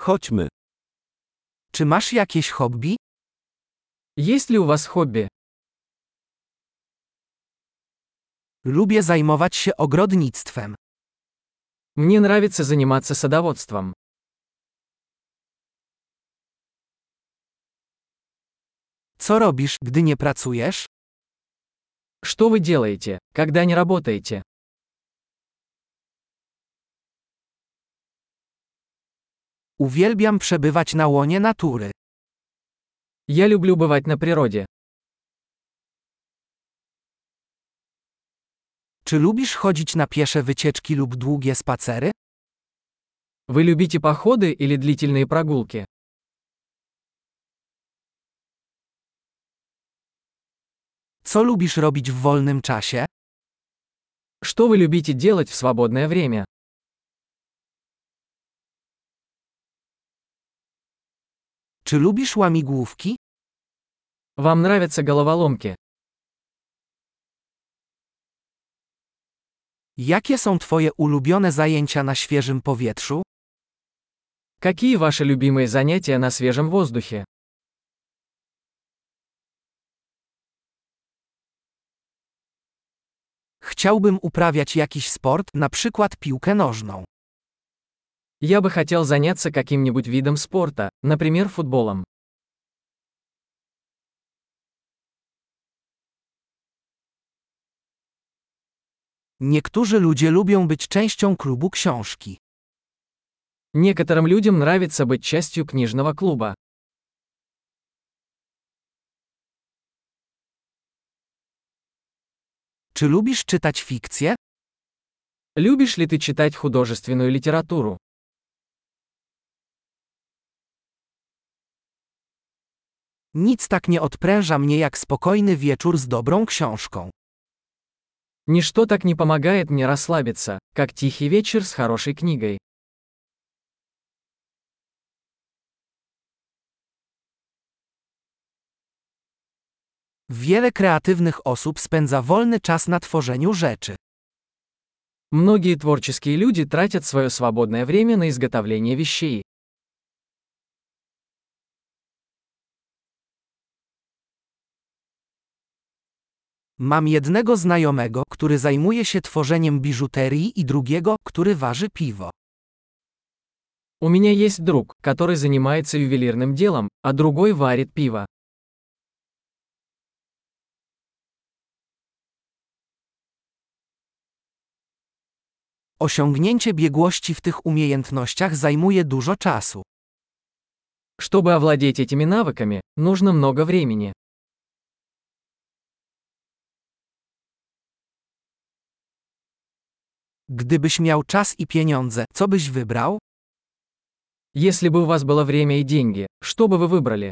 Chodźmy. Czy masz jakieś hobby? Есть ли у вас хобби? Lubię zajmować się ogrodnictwem. Мне нравится заниматься садоводством. Co robisz, gdy nie pracujesz? Что вы делаете, когда не работаете? Uwielbiam przebywać na łonie natury. Я люблю бывать на природе. Czy lubisz chodzić na piesze wycieczki lub długie spacery? Вы любите походы или длительные прогулки? Co lubisz robić w wolnym czasie? Что вы любите делать в свободное время? Czy lubisz łamigłówki? Вам нравятся головоломки? Jakie są twoje ulubione zajęcia na świeżym powietrzu? Какие ваши любимые занятия на свежем воздухе? Chciałbym uprawiać jakiś sport, na przykład piłkę nożną. Я бы хотел заняться каким-нибудь видом спорта, например, футболом. Niektórzy ludzie lubią być częścią klubu książki. Некоторым людям нравится быть частью книжного клуба. Czy lubisz czytać fikcję? Любишь ли ты читать художественную литературу? Nic tak nie odpręża mnie jak spokojny wieczór z dobrą książką. Ничто так не помогает мне расслабиться, как тихий вечер с хорошей книгой. Wiele kreatywnych osób spędza wolny czas na tworzeniu rzeczy. Многие творческие люди тратят свое свободное время на изготовление вещей. Mam jednego znajomego, który zajmuje się tworzeniem biżuterii i drugiego, który waży piwo. У меня есть друг, который занимается ювелирным делом, а другой варит пиво. Osiągnięcie biegłości w tych umiejętnościach zajmuje dużo czasu. Чтобы овладеть этими навыками, нужно много времени. Gdybyś miał czas i pieniądze, co byś wybrał? Если бы у вас было время и деньги, что бы вы выбрали?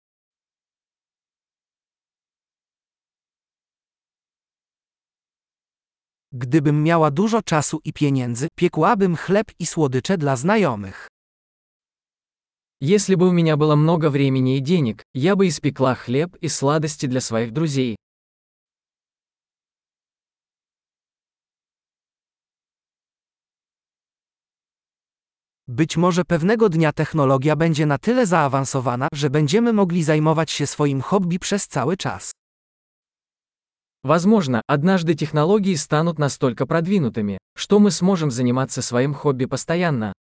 Gdybym miała dużo czasu i pieniędzy, piekłabym chleb i słodycze dla znajomych. Если бы у меня было много времени и денег, я бы испекла хлеб и сладости для своих друзей. Być może pewnego dnia technologia będzie na tyle zaawansowana, że będziemy mogli zajmować się swoim hobby przez cały czas. Возможно, однажды технологии станут настолько продвинутыми, что мы сможем заниматься своим хобби постоянно.